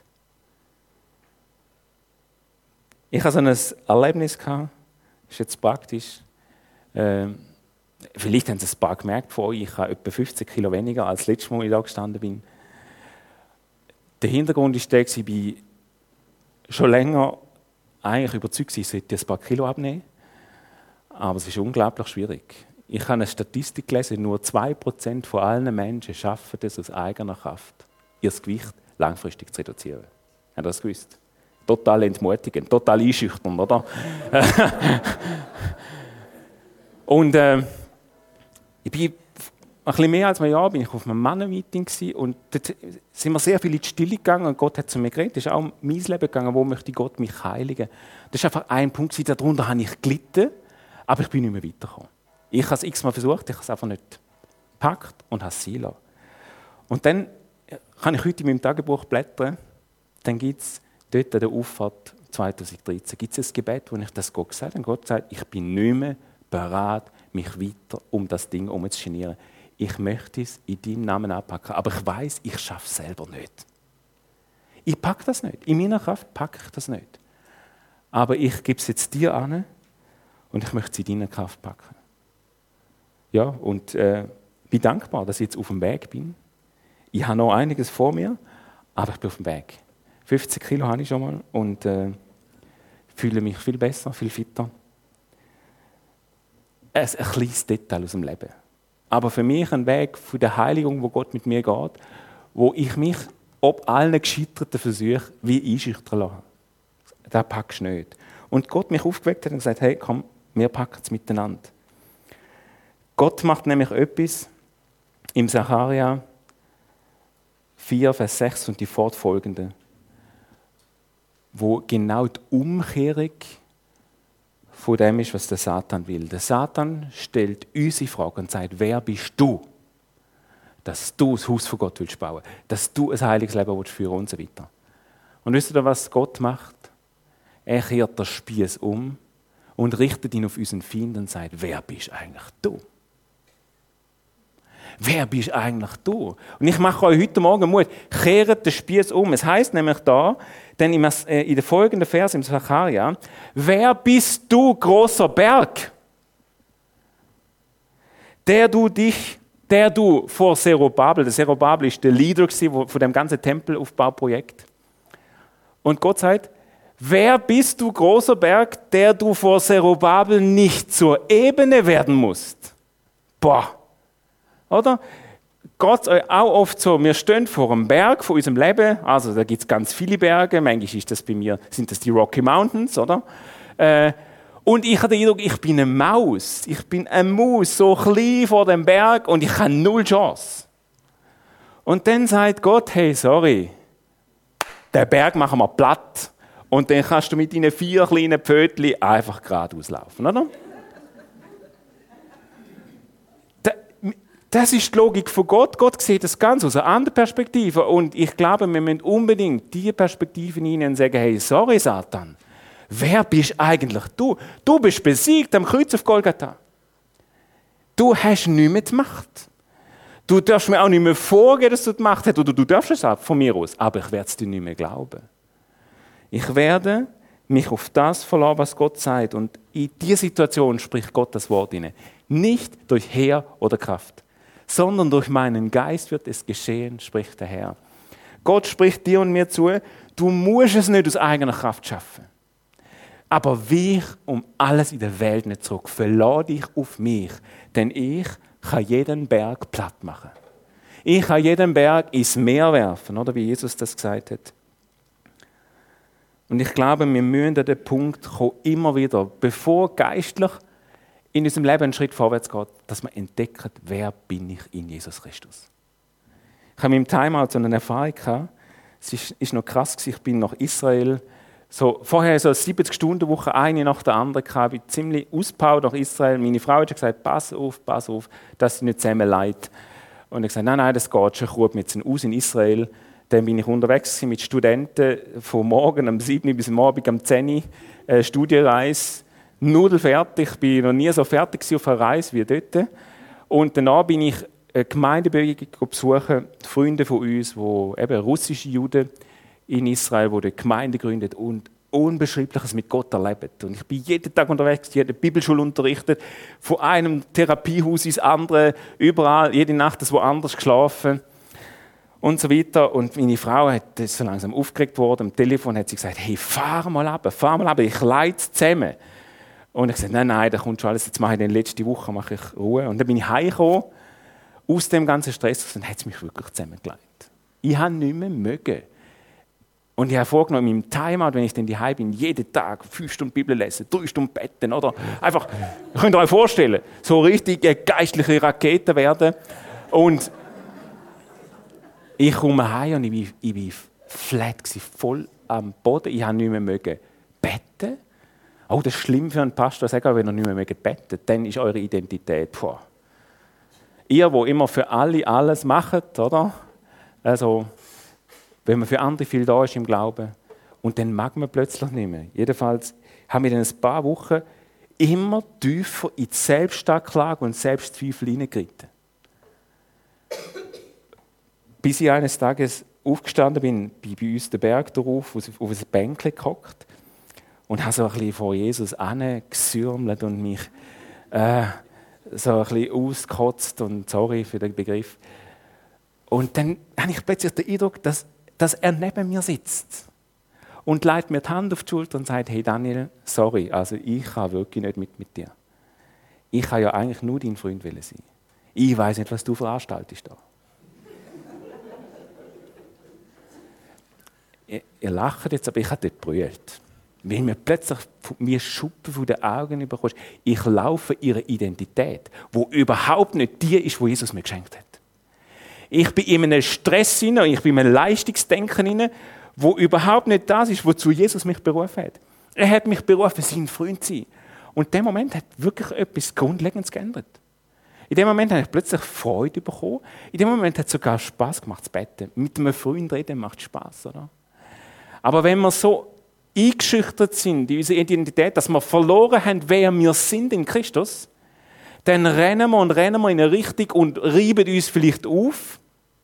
Ich hatte so ein Erlebnis, das ist jetzt praktisch. Ähm, vielleicht haben Sie es ein paar gemerkt von euch, ich habe etwa fünfzehn Kilo weniger als das letzte Mal, als ich da gestanden bin. Der Hintergrund ist der, ich war schon länger eigentlich überzeugt, ich sollte ein paar Kilo abnehmen. Aber es ist unglaublich schwierig. Ich habe eine Statistik gelesen, nur zwei Prozent von allen Menschen schaffen es aus eigener Kraft, ihr Gewicht langfristig zu reduzieren. Habt ihr das gewusst? Total entmutigend, total einschüchternd, oder? Und äh, ich bin ein bisschen mehr als ein Jahr bin ich auf einem Mannenmeeting und dort sind wir sehr viel in die Stille gegangen und Gott hat zu mir geredet. Das ist auch um mein Leben gegangen, wo möchte Gott mich heiligen. Das ist einfach ein Punkt, darunter habe ich gelitten, aber ich bin nicht mehr weitergekommen. Ich habe es x-mal versucht, ich habe es einfach nicht gepackt und habe es sein lassen. Und dann kann ich heute in meinem Tagebuch blättern, dann gibt es dort an der Auffahrt zwanzig dreizehn gibt es ein Gebet, wo ich das Gott gesagt habe. Und Gott sagt, ich bin nicht mehr bereit, mich weiter um das Ding herumzugenieren. Ich möchte es in deinem Namen anpacken, aber ich weiß, ich schaffe es selber nicht. Ich packe das nicht. In meiner Kraft packe ich das nicht. Aber ich gebe es jetzt dir an und ich möchte es in deiner Kraft packen. Ja, und äh, bin dankbar, dass ich jetzt auf dem Weg bin. Ich habe noch einiges vor mir, aber ich bin auf dem Weg. fünfzehn Kilo habe ich schon mal und äh, fühle mich viel besser, viel fitter. Ein, ein kleines Detail aus dem Leben. Aber für mich ein Weg von der Heiligung, wo Gott mit mir geht, wo ich mich, ob allen gescheiterten Versuchen, wie einschüchtern lasse. Das packst du nicht. Und Gott mich aufgeweckt hat und gesagt, hey, komm, wir packen es miteinander. Gott macht nämlich etwas im Sacharja vier, Vers sechs und die fortfolgenden, wo genau die Umkehrung von dem ist, was der Satan will. Der Satan stellt uns die Frage und sagt, wer bist du, dass du das Haus von Gott willst bauen, dass du ein heiliges Leben willst führen und so weiter. Und wisst ihr, was Gott macht? Er kehrt den Spieß um und richtet ihn auf unseren Feind und sagt, wer bist eigentlich du? Wer bist eigentlich du? Und ich mache euch heute Morgen Mut, kehrt den Spieß um. Es heißt nämlich da, denn in der folgenden Vers im Sacharja, wer bist du, großer Berg, der du dich, der du vor Zerubabel, der Zerubabel ist der Leader von dem ganzen Tempelaufbauprojekt. Und Gott sagt, wer bist du, großer Berg, der du vor Zerubabel nicht zur Ebene werden musst? Boah. Oder? Geht es auch oft so, wir stehen vor einem Berg von unserem Leben, also da gibt es ganz viele Berge, manchmal ist das bei mir, sind das die Rocky Mountains, oder? Äh, und ich habe den Eindruck, ich bin eine Maus, ich bin eine Maus, so klein vor dem Berg und ich habe null Chance. Und dann sagt Gott, hey, sorry, den Berg machen wir platt und dann kannst du mit deinen vier kleinen Pfötchen einfach geradeaus laufen, oder? Das ist die Logik von Gott. Gott sieht das Ganze aus einer anderen Perspektive. Und ich glaube, wir müssen unbedingt diese Perspektive hinein und sagen, hey, sorry Satan, wer bist eigentlich du? Du bist besiegt am Kreuz auf Golgatha. Du hast nicht mehr die Macht. Du darfst mir auch nicht mehr vorgeben, dass du die Macht hast. Oder du darfst es auch von mir aus. Aber ich werde es dir nicht mehr glauben. Ich werde mich auf das verlassen, was Gott sagt. Und in dieser Situation spricht Gott das Wort hinein. Nicht durch Heer oder Kraft, sondern durch meinen Geist wird es geschehen, spricht der Herr. Gott spricht dir und mir zu, du musst es nicht aus eigener Kraft schaffen. Aber wich um alles in der Welt nicht zurück. Verlass dich auf mich, denn ich kann jeden Berg platt machen. Ich kann jeden Berg ins Meer werfen, oder wie Jesus das gesagt hat. Und ich glaube, wir müssen an den Punkt kommen, immer wieder, bevor geistlich in unserem Leben einen Schritt vorwärts geht, dass wir entdecken, wer bin ich in Jesus Christus. Ich habe mit dem Timeout so eine Erfahrung gehabt. Es ist noch krass, ich bin nach Israel, so, vorher so eine siebzig-Stunden-Woche, eine nach der anderen gehabt, ich bin ziemlich ausgepowert nach Israel. Meine Frau hat gesagt, pass auf, pass auf, dass sie nicht zusammen leid. Und ich habe gesagt, nein, nein, das geht schon, ich rufe mich jetzt aus in Israel. Dann bin ich unterwegs mit Studenten von morgen um sieben bis am Abend um zehn Uhr, äh, Studienreise. Nudelfertig, ich war noch nie so fertig auf einer Reise wie dort. Und danach bin ich eine Gemeindebewegung besuchen, Freunde von uns, die eben russische Juden in Israel, die eine Gemeinde gründet und Unbeschreibliches mit Gott erleben. Und ich bin jeden Tag unterwegs, jede Bibelschule unterrichtet, von einem Therapiehaus ins andere, überall, jede Nacht ist woanders geschlafen und so weiter. Und meine Frau hat das so langsam aufgeregt worden, am Telefon hat sie gesagt, hey, fahr mal ab, fahr mal ab, ich leite zusammen. Und ich sagte, nein, nein, da kommt schon alles, jetzt mache ich dann letzte Woche mache ich Ruhe. Und dann bin ich heimgekommen, aus dem ganzen Stress, und hat es mich wirklich zusammengelegt. Ich habe nicht mehr mögen. Und ich habe vorgenommen, in meinem Timeout, wenn ich dann daheim bin, jeden Tag fünf Stunden Bibel lesen, drei Stunden betten, oder? Einfach, könnt ihr euch vorstellen, so richtige geistliche Raketen werden. Und ich komme heim und ich bin, ich bin flat gewesen, voll am Boden. Ich habe nicht mehr mögen betten. Oh, das ist schlimm für einen Pastor, sagen, wenn ihr nicht mehr betet, dann ist eure Identität. Puh. Ihr, wo immer für alle alles macht, oder? Also, wenn man für andere viel da ist im Glauben, und dann mag man plötzlich nicht mehr. Jedenfalls haben wir in ein paar Wochen immer tiefer in die Selbstanklage und Selbstzweifel hineingeritten. Bis ich eines Tages aufgestanden bin, bin bei uns den Berg darauf, auf ein Bänkchen gehockt, und habe so ein bisschen vor Jesus angesürmelt und mich äh, so ein bisschen ausgekotzt. Und sorry für den Begriff. Und dann habe ich plötzlich den Eindruck, dass, dass er neben mir sitzt. Und legt mir die Hand auf die Schulter und sagt, hey Daniel, sorry, also ich kann wirklich nicht mit, mit dir. Ich kann ja eigentlich nur dein Freund sein. Ich weiss nicht, was du veranstaltest da. ihr, ihr lacht jetzt, aber ich habe dort gebrüllt. Weil mir plötzlich mir Schuppen von den Augen bekommst. Ich laufe ihre Identität, wo überhaupt nicht die ist, wo Jesus mir geschenkt hat. Ich bin in einem Stress hinein, ich bin in einem Leistungsdenken hinein, wo überhaupt nicht das ist, wozu Jesus mich berufen hat. Er hat mich berufen, sein Freund zu sein. Und in dem Moment hat wirklich etwas Grundlegendes geändert. In dem Moment habe ich plötzlich Freude bekommen. In dem Moment hat es sogar Spass gemacht, zu beten. Mit einem Freund reden macht Spass, oder? Aber wenn wir so eingeschüchtert sind in unserer Identität, dass wir verloren haben, wer wir sind in Christus, dann rennen wir und rennen wir in eine Richtung und reiben uns vielleicht auf.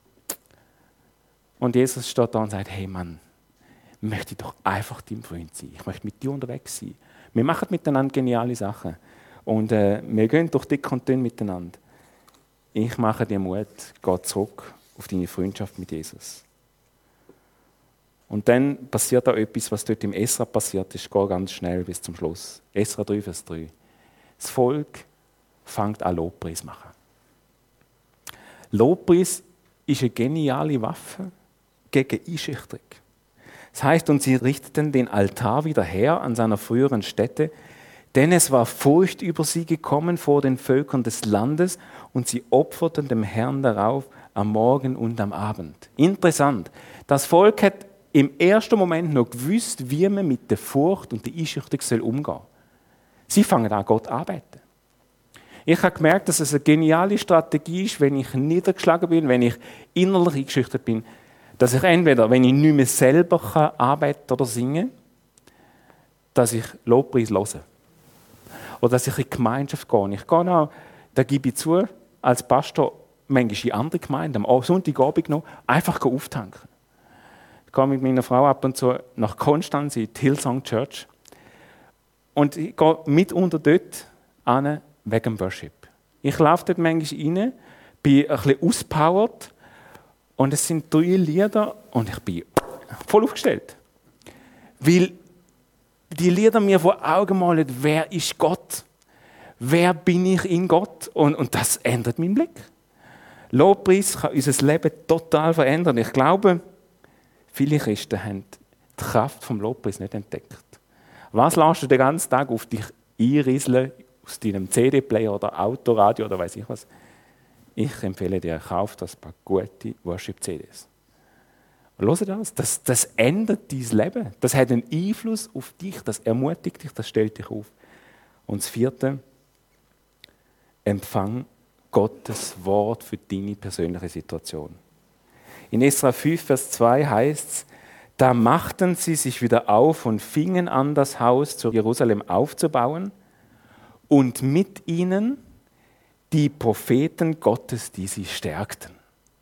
Und Jesus steht da und sagt, hey Mann, möchte ich doch einfach dein Freund sein. Ich möchte mit dir unterwegs sein. Wir machen miteinander geniale Sachen. Und äh, wir gehen durch dick und dünn miteinander. Ich mache dir Mut, geh zurück auf deine Freundschaft mit Jesus. Und dann passiert auch etwas, was dort im Esra passiert ist, geht ganz schnell bis zum Schluss. Esra drei, Vers drei. Das Volk fängt an Lobpreis zu machen. Lobpreis ist eine geniale Waffe gegen Einschüchterung. Das heißt, und sie richteten den Altar wieder her an seiner früheren Stätte, denn es war Furcht über sie gekommen vor den Völkern des Landes und sie opferten dem Herrn darauf am Morgen und am Abend. Interessant. Das Volk hat im ersten Moment noch gewusst, wie man mit der Furcht und der Einschüchterung umgehen soll. Sie fangen an, Gott anbeten. Ich habe gemerkt, dass es eine geniale Strategie ist, wenn ich niedergeschlagen bin, wenn ich innerlich eingeschüchtert bin, dass ich entweder, wenn ich nicht mehr selber kann, arbeiten oder singen, dass ich Lobpreis höre. Oder dass ich in die Gemeinschaft gehe. Ich gehe auch, da gebe ich zu, als Pastor manchmal in andere Gemeinden, am Sonntagabend noch, einfach auftanken. Ich gehe mit meiner Frau ab und zu nach Konstanz in die Hillsong Church und ich gehe mitunter dort hin wegen dem Worship. Ich laufe dort manchmal rein, bin ein bisschen ausgepowert und es sind drei Lieder und ich bin voll aufgestellt. Weil die Lieder mir vor Augen malen, wer ist Gott? Wer bin ich in Gott? Und, und das ändert meinen Blick. Lobpreis kann unser Leben total verändern. Ich glaube, viele Christen haben die Kraft vom Lobpreis nicht entdeckt. Was lässt du den ganzen Tag auf dich einrieseln, aus deinem C D-Player oder Autoradio oder weiß ich was? Ich empfehle dir, kauf das paar gute Worship-C Ds. Hör das, das, das ändert dein Leben. Das hat einen Einfluss auf dich, das ermutigt dich, das stellt dich auf. Und das vierte, empfang Gottes Wort für deine persönliche Situation. In Esra fünf, Vers zwei heißt es, da machten sie sich wieder auf und fingen an, das Haus zu Jerusalem aufzubauen und mit ihnen die Propheten Gottes, die sie stärkten.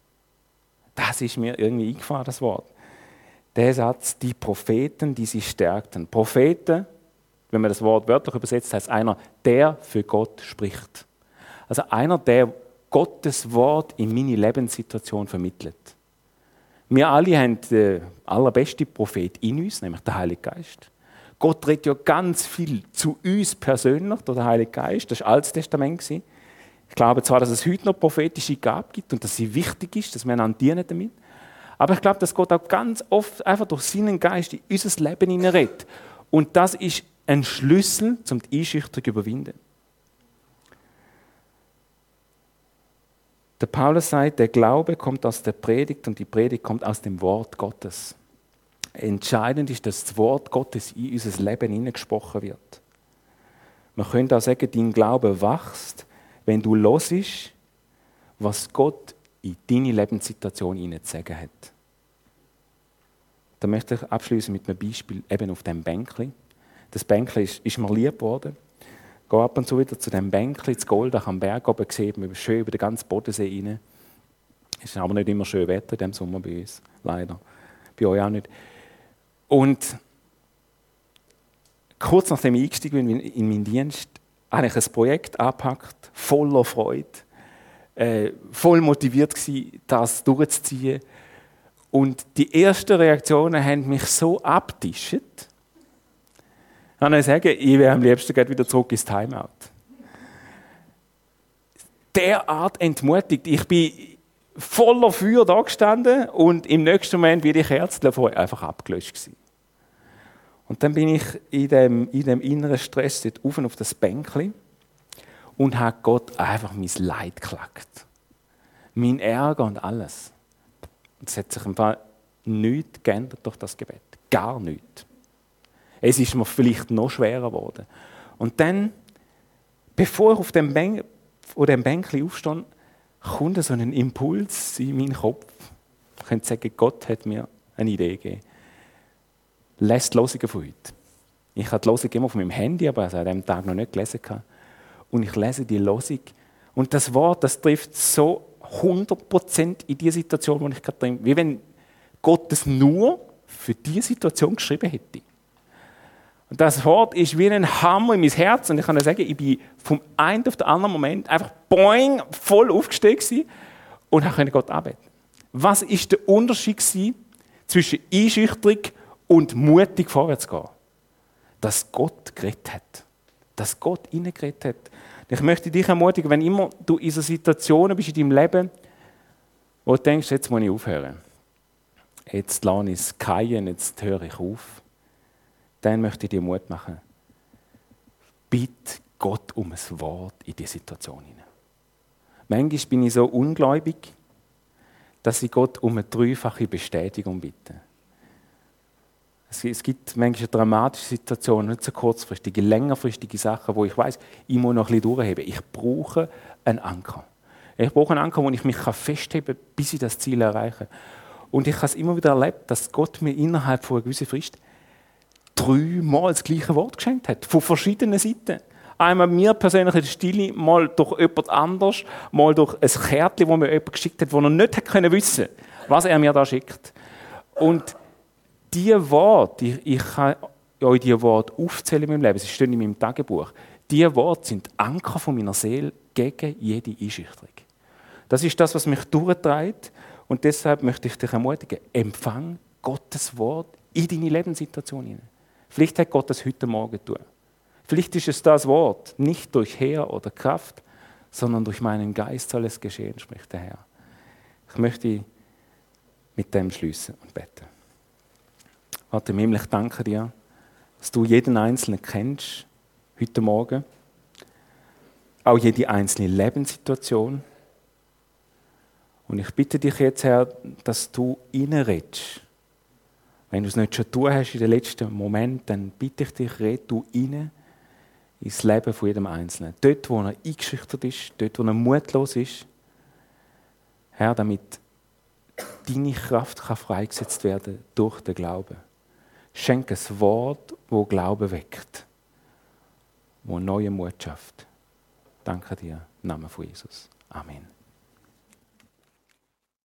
Das ist mir irgendwie eingefahren, das Wort. Der Satz, die Propheten, die sie stärkten. Propheten, wenn man das Wort wörtlich übersetzt, heißt einer, der für Gott spricht. Also einer, der Gottes Wort in meine Lebenssituation vermittelt. Wir alle haben den allerbesten Prophet in uns, nämlich der Heilige Geist. Gott redet ja ganz viel zu uns persönlich, durch den Heiligen Geist. Das war das Altes Testament. Ich glaube zwar, dass es heute noch prophetische Gaben gibt und dass sie wichtig ist, dass wir einander dienen damit. Aber ich glaube, dass Gott auch ganz oft einfach durch seinen Geist in unser Leben hineinredet. Und das ist ein Schlüssel, um die Einschüchterung zu überwinden. Der Paulus sagt, der Glaube kommt aus der Predigt und die Predigt kommt aus dem Wort Gottes. Entscheidend ist, dass das Wort Gottes in unser Leben hineingesprochen wird. Man könnte auch sagen, dein Glaube wächst, wenn du hörst, was Gott in deine Lebenssituation hinein zu sagen hat. Da möchte ich abschließen mit einem Beispiel eben auf dem Bänkli. Das Bänkli ist, ist mir lieb geworden. Ich gehe ab und zu wieder zu dem Bänkli, zu Goldach am Berg oben, sieht man schön über den ganzen Bodensee rein. Es ist aber nicht immer schön Wetter in diesem Sommer bei uns, leider. Bei euch auch nicht. Und kurz nachdem ich eingestiegen bin in meinen Dienst, habe ich ein Projekt angepackt, voller Freude, äh, voll motiviert gewesen, das durchzuziehen. Und die ersten Reaktionen haben mich so abgetischt, ich kann euch sagen, ich wäre am liebsten wieder zurück ins Timeout. Derart entmutigt. Ich bin voller Feuer da gestanden und im nächsten Moment wie die Kerzen davor einfach abgelöscht gewesen. Und dann bin ich in dem, in dem inneren Stress dort rauf auf das Bänkli und habe Gott einfach mein Leid geklagt. Mein Ärger und alles. Und es hat sich im Fall nichts geändert durch das Gebet. Gar nichts. Es ist mir vielleicht noch schwerer geworden. Und dann, bevor ich auf dem, Bänk, auf dem Bänkli aufstehe, kommt so ein Impuls in meinen Kopf. Ich könnte sagen, Gott hat mir eine Idee gegeben. Lest die Losungen von heute. Ich habe die Losung immer auf meinem Handy, aber also an diesem Tag noch nicht gelesen. Und ich lese die Losung. Und das Wort, das trifft so hundert Prozent in die Situation, wo ich gerade drin bin. Wie wenn Gott es nur für diese Situation geschrieben hätte. Und das Wort ist wie ein Hammer in mein Herz. Und ich kann dir sagen, ich bin vom einen auf den anderen Moment einfach boing, voll aufgestiegen und konnte Gott anbeten. Was war der Unterschied zwischen Einschüchterung und mutig vorwärts zu gehen? Dass Gott geredet hat. Dass Gott reingeredet hat. Ich möchte dich ermutigen, wenn immer du in so Situationen bist in deinem Leben, wo du denkst, jetzt muss ich aufhören. Jetzt lasse ich es fallen, jetzt höre ich auf. Dann möchte ich dir Mut machen. Bitte Gott um ein Wort in diese Situation hinein. Manchmal bin ich so ungläubig, dass ich Gott um eine dreifache Bestätigung bitte. Es, es gibt manchmal dramatische Situationen, nicht so kurzfristige, längerfristige Sachen, wo ich weiß, ich muss noch ein bisschen durchheben. Ich brauche einen Anker. Ich brauche einen Anker, wo ich mich festheben kann, bis ich das Ziel erreiche. Und ich habe es immer wieder erlebt, dass Gott mir innerhalb von einer gewissen Frist dreimal das gleiche Wort geschenkt hat, von verschiedenen Seiten. Einmal mir persönlich in der Stille, mal durch jemand anders, mal durch ein Kärtchen, das mir jemand geschickt hat, das er nicht können wissen, was er mir da schickt. Und diese Worte, ich, ich kann euch diese Worte aufzählen in meinem Leben, sie stehen in meinem Tagebuch. Diese Worte sind Anker von meiner Seele gegen jede Einschüchterung. Das ist das, was mich durchtreibt. Und deshalb möchte ich dich ermutigen, empfang Gottes Wort in deine Lebenssituation hinein. Vielleicht hat Gott das heute Morgen tun. Vielleicht ist es das Wort, nicht durch Heer oder Kraft, sondern durch meinen Geist soll es geschehen, spricht der Herr. Ich möchte mit dem schließen und beten. Vater im Himmel, ich danke dir, dass du jeden Einzelnen kennst, heute Morgen. Auch jede einzelne Lebenssituation. Und ich bitte dich jetzt, Herr, dass du reinredest. Wenn du es nicht schon tun hast in den letzten Momenten, dann bitte ich dich, red du rein ins Leben von jedem Einzelnen. Dort, wo er eingeschüchtert ist, dort, wo er mutlos ist. Herr, damit deine Kraft kann freigesetzt werden durch den Glauben. Schenke ein Wort, wo Glauben weckt, wo neue Mut schafft. Danke dir im Namen von Jesus. Amen.